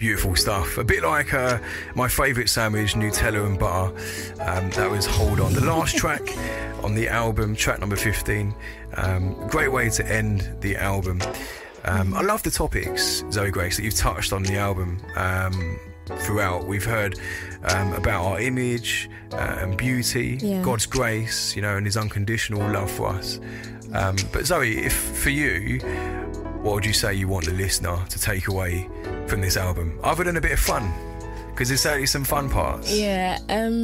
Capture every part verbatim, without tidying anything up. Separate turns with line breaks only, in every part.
Beautiful stuff. A bit like uh, my favourite sandwich, Nutella and butter. Um, that was Hold On. The last track on the album, track number fifteen. Um, great way to end the album. Um, I love the topics, Zoe Grace, that you've touched on the album um, throughout. We've heard um, about our image uh, and beauty, yeah. God's grace, you know, and his unconditional love for us. Um, but Zoe, if for you, what would you say you want the listener to take away from this album, other than a bit of fun? Because there's certainly some fun parts.
Yeah, um,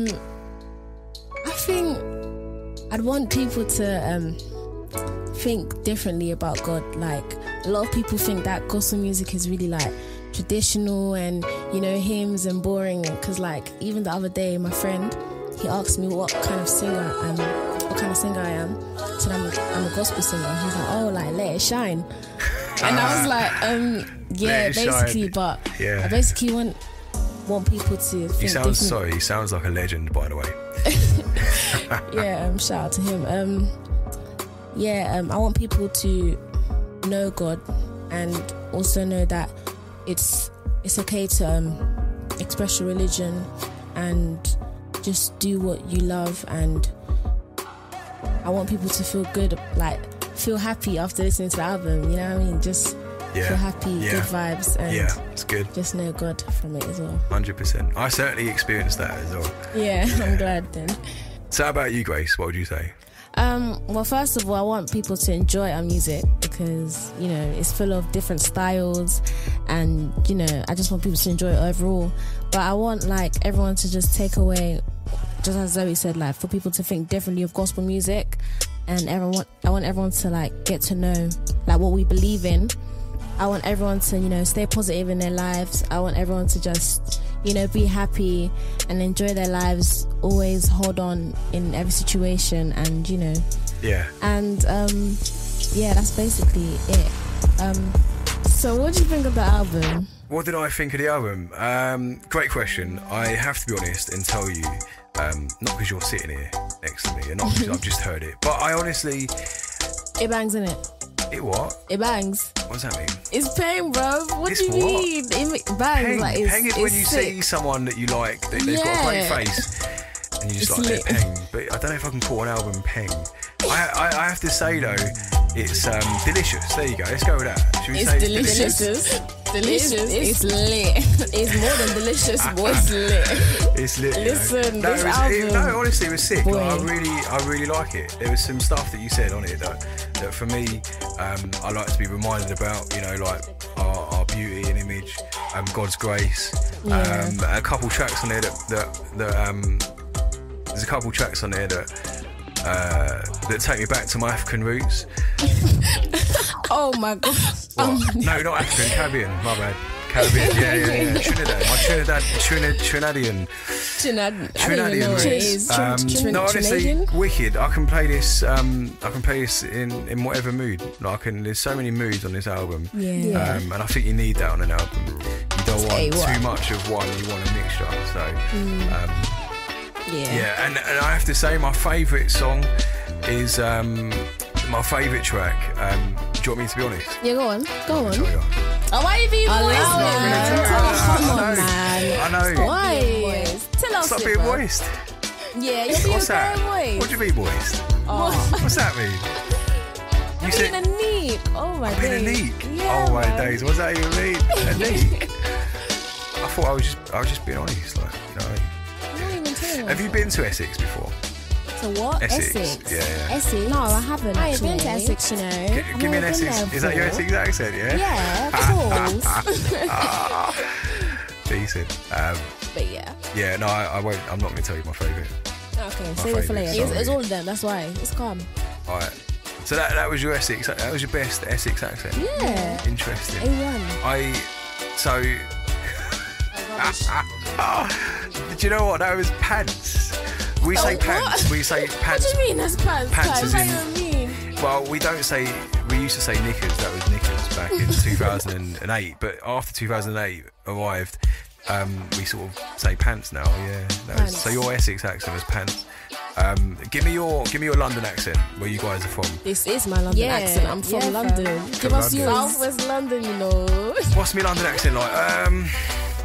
I think I'd want people to um, think differently about God. Like, a lot of people think that gospel music is really like traditional and, you know, hymns and boring. Because like, even the other day, my friend, he asked me what kind of singer I am, what kind of singer I am. I said, I'm a, I'm a gospel singer. He's like, oh, like, let it shine. And I was like, um, yeah, basically, shine. But yeah. I basically want want people to think
You sound
different.
Sorry, he sounds like a legend, by the way.
Yeah, um, shout out to him. Um, yeah, um, I want people to know God and also know that it's it's okay to um, express your religion and just do what you love. And I want people to feel good, like feel happy after listening to the album, you know what I mean? Just yeah. feel happy, yeah. good vibes, and
yeah, it's good.
Just know God from it as well.
one hundred percent. I certainly experienced that as well.
Yeah, yeah. I'm glad then.
So how about you, Grace? What would you say?
Um, well, first of all, I want people to enjoy our music because, you know, it's full of different styles and, you know, I just want people to enjoy it overall. But I want, like, everyone to just take away, just as Zoe said, like, for people to think differently of gospel music. And everyone, I want everyone to like get to know like what we believe in. I want everyone to, you know, stay positive in their lives. I want everyone to just, you know, be happy and enjoy their lives. Always hold on in every situation, and you know.
Yeah.
And um, yeah, that's basically it. Um, so, what do you think of the album?
What did I think of the album? Um, great question. I have to be honest and tell you. Um, not because you're sitting here next to me and not because I've just heard it, but I honestly...
It bangs, innit?
It what?
It bangs.
What does that mean?
It's pain, bro. What
it's
do you
what?
mean? It bangs.
Peng.
Like, it's,
Peng is
it's
when you
sick.
see someone that you like, that they've
yeah.
got a great face and you just
it's
like
lit.
their peng. But I don't know if I can call an album peng. I, I, I have to say though, it's um, delicious. There you go. Let's go with that. Should we
it's
say
delicious. delicious? Delicious. It's, it's lit. It's more than delicious, boy. It's lit.
It's lit.
Listen,
you know?
this
no, it was,
album.
It, no, honestly, it was sick.
Boy.
I really, I really like it. There was some stuff that you said on it that, that for me, um, I like to be reminded about. You know, like our, our beauty and image, um, God's grace.
Yeah.
Um, a couple tracks on there that, that, that um, there's a couple tracks on there that. Uh, that take me back to my African roots.
Oh my god!
Um, no, not African, Caribbean. My bad. Caribbean. Yeah, yeah, yeah. Trinidad. My Trinidad, Trinid, Trinadian.
Trinad,
Trinadian roots. Um,
Trin-
no, honestly,
Trinadian?
wicked. I can play this. Um, I can play this in, in whatever mood. Like, I can. There's so many moods on this album.
Yeah. yeah.
Um, and I think you need that on an album. You don't want
hey,
too much of one. You want a mixture. So.
Mm.
Um,
Yeah,
yeah, and, and I have to say my favourite song is um, my favourite track. Um, do you want me to be honest?
Yeah, go on, go on.
You.
Oh, why are you being
oh,
moist, man? Tell us, come on,
I know,
man.
I know.
Why? Tell us.
Stop
it,
being
bro.
moist.
Yeah, you're being
What's that?
very moist.
What do you mean moist?
Oh.
What's that mean?
You're
You
being
said
a neek. Oh my
I'm being a
days.
neek.
Yeah,
oh my
man.
days. What does that even mean? A neek. I thought I was just, I was just being honest, like, you know. What I mean? Have you been to Essex before?
To what?
Essex.
Essex.
Yeah, yeah.
Essex? No, I haven't. I ain't been to Essex, you know.
G- give me an Essex. Is that your Essex accent? Yeah.
Yeah, of course.
Decent. Um,
but yeah.
yeah. No, I, I won't. I'm not going to tell you my favourite.
Okay, save it for later. It's, it's all of them. That's why. It's calm.
All right. So that that was your Essex. That was your best Essex accent.
Yeah.
Interesting.
A one.
I. So. Do you know what? That was pants. We say
Oh,
pants.
what?
We say
What
pants.
do you mean that's pants?
Pants is
What
in-
do you mean?
Well, we don't say. We used to say knickers. That was knickers back in two thousand eight. But after two thousand eight arrived, um, we sort of say pants now. Yeah. That was, so your Essex accent was pants. Um, give me your give me your London accent. Where you guys are from?
This is my London
Yeah,
accent. I'm from
yeah,
London.
fam.
Give
From
us
London.
yours. Southwest London, you know.
What's my London accent like? Um,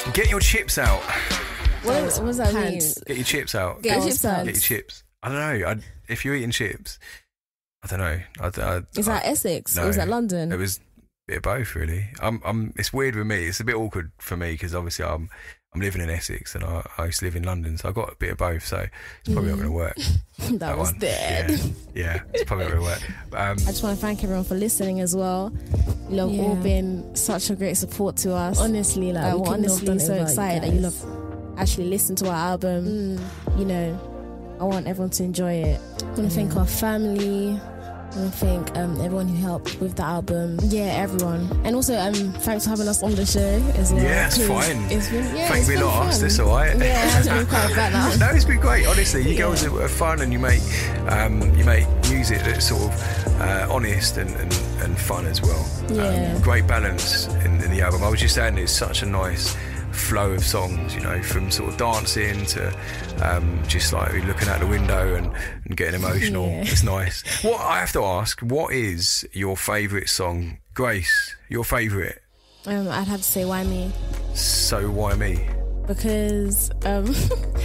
Get your chips out.
What, what does that mean?
Get your chips out.
Get your chips out.
Get your chips. I don't know. I, if you're eating chips, I don't know. I, I,
is that
I,
Essex
no,
or is that London?
It was a bit of both, really. I'm, I'm, it's weird with me. It's a bit awkward for me because obviously I'm I'm living in Essex and I, I used to live in London, so I got a bit of both. So it's probably mm. not going to work.
that, that was one. dead.
Yeah, yeah, it's probably not going to work. Um,
I just want to thank everyone for listening as well. You have yeah. all been such a great support to us.
Honestly, like
uh, we're honestly so excited that you love actually listen to our album.
Mm.
You know, I want everyone to enjoy it.
I want to thank
mm.
our family. I want to thank um, everyone who helped with the album.
Yeah, everyone.
And also, um, thanks for having us on the show as well.
Yeah, it's fine.
It's been, yeah,
Thank
it's
me
been
not us,
fun.
it's alright.
Yeah, it's been quite bad now.
No, it's been great, honestly. You yeah. girls are fun and you make um, you make music that's sort of uh, honest and, and, and fun as well.
Yeah.
Um, great balance in, in the album. I was just saying it's such a nice flow of songs, you know, from sort of dancing to um, just like looking out the window and, and getting emotional.
Yeah.
It's nice. What I have to ask, what is your favourite song? Grace, your favourite?
Um, I'd have to say Why Me.
So why me?
Because um,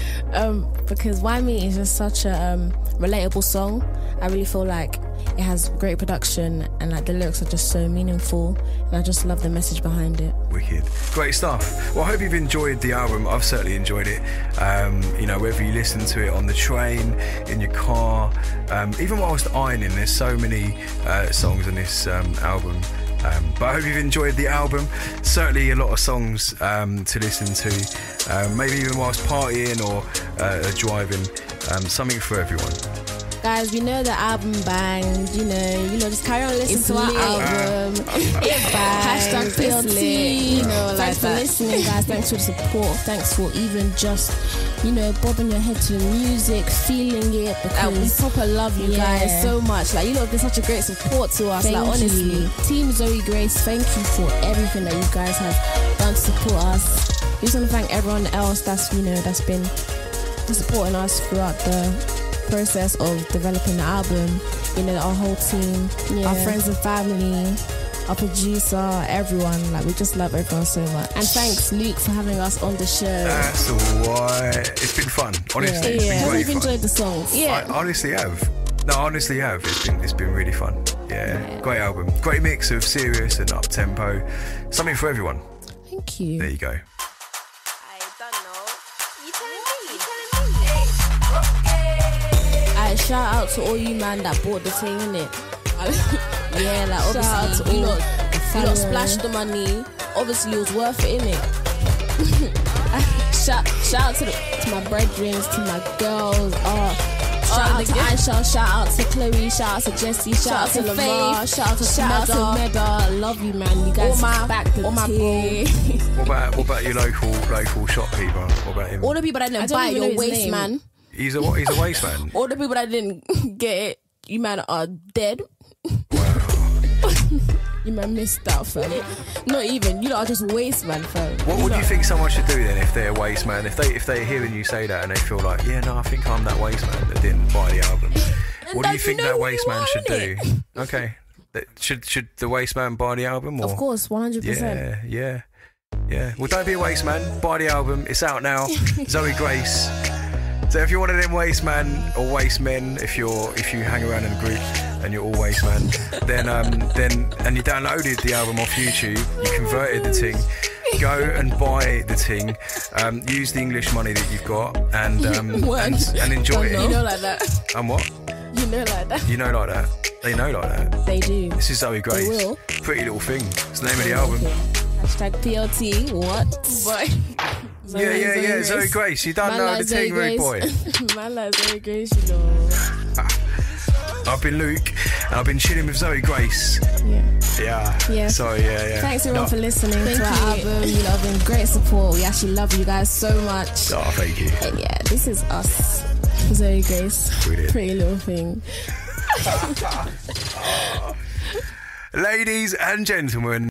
um, because Why Me is just such a um, relatable song. I really feel like it has great production and like the lyrics are just so meaningful and I just love the message behind it.
Wicked. Great stuff. Well, I hope you've enjoyed the album. I've certainly enjoyed it. Um, you know, whether you listen to it on the train, in your car, um, even whilst ironing, there's so many uh, songs on this um, album. Um, but I hope you've enjoyed the album. Certainly a lot of songs um, to listen to, um, maybe even whilst partying or uh, driving. Um, something for everyone.
Guys, we know the album banged, you know, you know, just carry on listening
it's
to our
lit.
album. It banged.
Hashtag P L T.
You know,
Thanks
like
for
that.
listening, guys. Thanks for the support. Thanks for even just, you know, bobbing your head to the music, feeling it.
Like, we
Because
proper love you
yeah.
guys so much. Like, you know, there's such a great support to us.
Thank
like, honestly.
you. Team Zoe Grace, thank you for everything that you guys have done to support us.
We just want to thank everyone else that's, you know, that's been supporting us throughout the process of developing the album. You know, our whole team,
Yeah.
our friends and family, our producer, everyone. Like, we just love everyone so much.
And thanks, Luke, for having us on the show.
That's alright. It's been fun. Honestly, it's
Yeah.
been
Hope
great
you've
fun.
enjoyed the songs.
Yeah.
I honestly have. No, I honestly have. It's been it's been really fun. Yeah.
Yeah.
Great album. Great mix of serious and up tempo. Something for everyone.
Thank you.
There you go.
I don't know. You telling me? You telling me?
I shout out to all you man that bought the thing, innit? Yeah, like
Shout out
obviously
to
you
all
lot,
the
you lot
followers.
splashed the money. Obviously, it was worth it, innit? shout, shout out to, the, to my brethren, to my girls. Oh, shout
Oh,
out to
the gi-
Aisha, shout out to Chloe, shout out to Jessie, shout, out to Lamar,
Faith,
shout out to
shout out to
Meda.
Meda.
Love you, man. You guys
All my-
back the
all my
team.
What about what about your local local shopkeeper? What about him?
All the people that
I
didn't
don't
buy
even know
your
his
waist,
name.
man.
He's a what? He's a waste man.
All the people that didn't get it, you man are dead.
Wow.
You man missed out, fam. Not even. You lot are just waste, man, fam.
What would you
lot-
think someone should do then if they're a waste man? If they if they're hearing you say that and they feel like, yeah, no, I think I'm that waste man that didn't buy the album. What do
that
you
you
think
know
that
who
waste
you
man
are,
should do?
innit?
Okay. That- Should should the waste man buy the album? Or?
Of course, one hundred percent.
Yeah, yeah, yeah. Well, don't be a waste man. Buy the album. It's out now. Zoe Grace. So if you're one of them waste man or waste men, if you're if you hang around in a group and you're all waste man, then um then and you downloaded the album off YouTube, you converted the thing. Go and buy the thing. Um, use the English money that you've got and um
What?
and, and enjoy
You
it.
know like that.
And what?
You know like that.
You know like that. They know like that.
They do.
This is Zoe Grace.
will.
Pretty Little Thing. It's the name of the album.
Hashtag P L T. What?
Yeah, yeah, yeah. Zoe Grace. You don't
Man
know
like
the
Zoe
thing, rude boy.
Grace. Man like Zoe Grace, you know.
I've been Luke, and I've been chilling with Zoe Grace.
Yeah.
Yeah.
Yeah.
So yeah, yeah.
Thanks everyone
no,
for listening
Thank
to our
you.
album. You lot have been great support. We actually love you guys so much.
Oh, thank you.
And yeah, this is us.
Zoe Grace.
Brilliant.
Pretty Little Thing.
Ladies and gentlemen.